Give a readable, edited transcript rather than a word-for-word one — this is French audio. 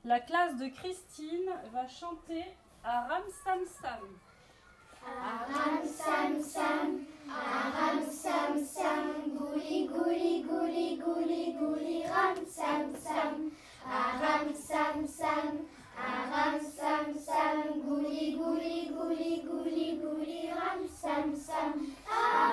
La classe de Christine va chanter Aram Sam Sam. Aram Sam Sam, Aram Sam Sam, Gouli Gouli Gouli Gouli Gouli Ram Sam Sam, Aram Sam Sam, Aram Sam Sam, Gouli Gouli Gouli Gouli Gouli Ram Sam Sam.